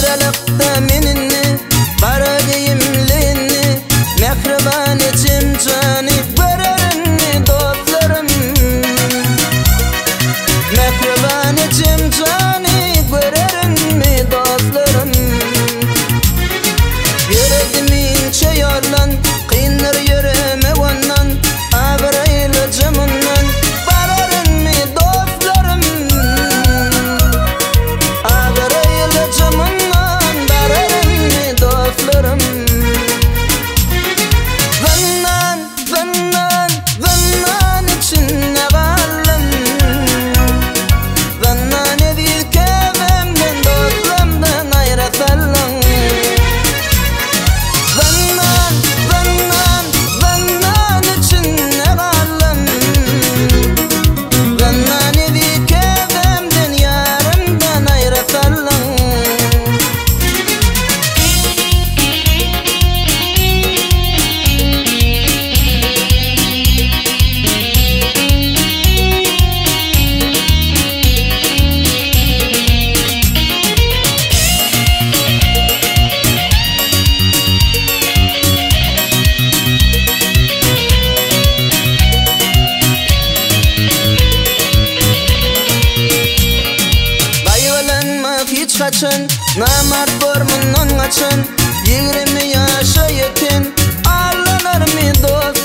Ayrılıkta meninni baragayimlinni mehriban içim cani görerini dostlarım mehriban içim cani görerini dostlarım Yüreğimin çayarlan kıyınır yüreğime ondan Abraylı camından bararın mi dostlarım Abraylı camından bararın mi dostlarım Zannan içinde kaldım Zannan edip kememden dostlarımdan ayrısalım Zannan içinde kaldım Zannan edip kememden yarımdan ayrısalım Hiç kaçın, namart bormundan kaçın 20 yaşa yetin, ağlanır mı dost